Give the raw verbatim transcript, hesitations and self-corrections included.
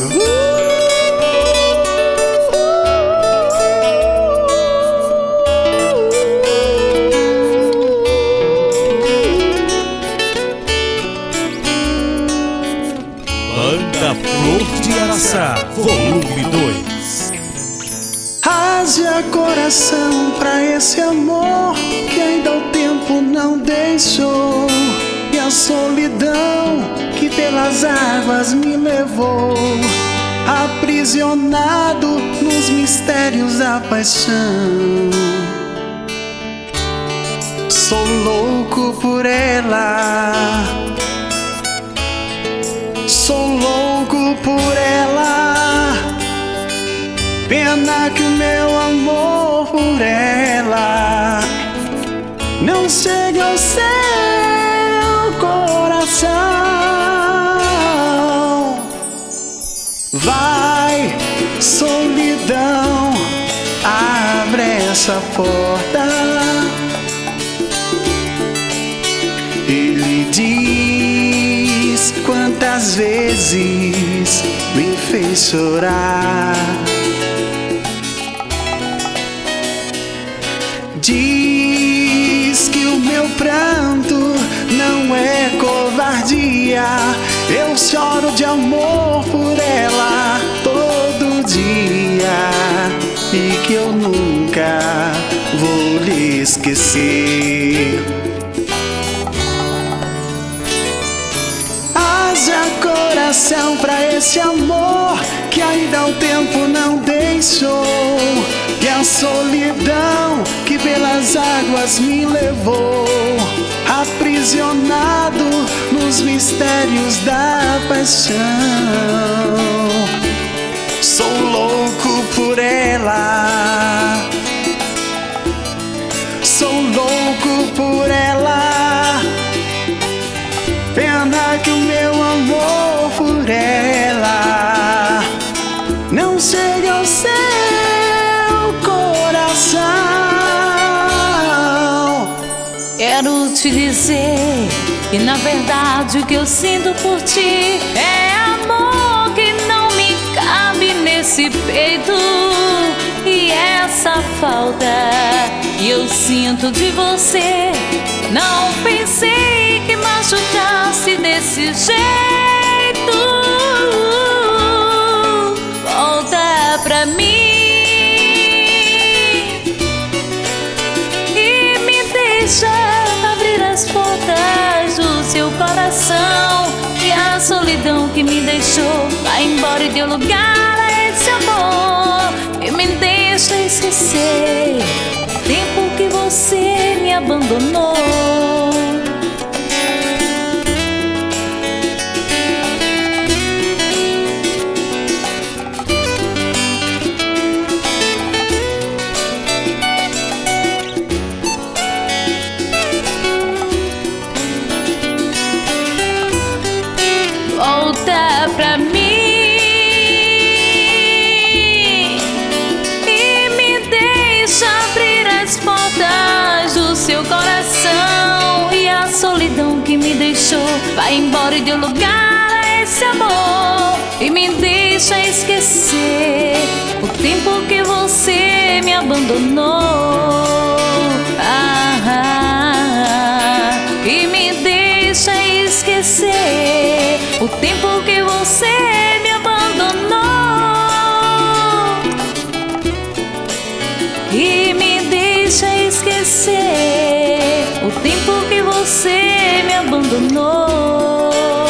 Banda Flor de Araçá, volume dois. Haja coração pra esse amor que ainda o tempo não deixou, e a solidão que pelas águas me levou, aprisionado nos mistérios da paixão. Sou louco por ela, sou louco por ela. Pena que o meu amor por ela não chega ao seu coração. Vai, solidão, abre essa porta. Ele diz quantas vezes me fez chorar. Diz que o meu pranto não é covardia. Eu choro de amor por ela todo dia, e que eu nunca vou lhe esquecer. Haja coração pra esse amor que ainda o tempo não deixou, e a solidão que pelas águas me levou, aprisionado nos mistérios da paixão. Sou louco por ela, sou louco por ela. Pena que o meu amor por ela não chega ao seu coração. Quero te dizer que na verdade o que eu sinto por ti é amor que não me cabe nesse peito. E essa falta que eu sinto de você, não pensei que machucasse desse jeito. Volta pra mim e me deixa abrir as portas do seu coração. E a solidão que me deixou vai embora e deu lugar a esse amor. E me deixa esquecer o tempo que você me abandonou. Volta pra mim e me deixa abrir as portas do seu coração. E a solidão que me deixou vai embora e deu lugar a esse amor. E me deixa esquecer o tempo que você me abandonou. Ah, ah, ah. E me deixa esquecer o tempo que você me abandonou. E me deixa esquecer o tempo que você me abandonou.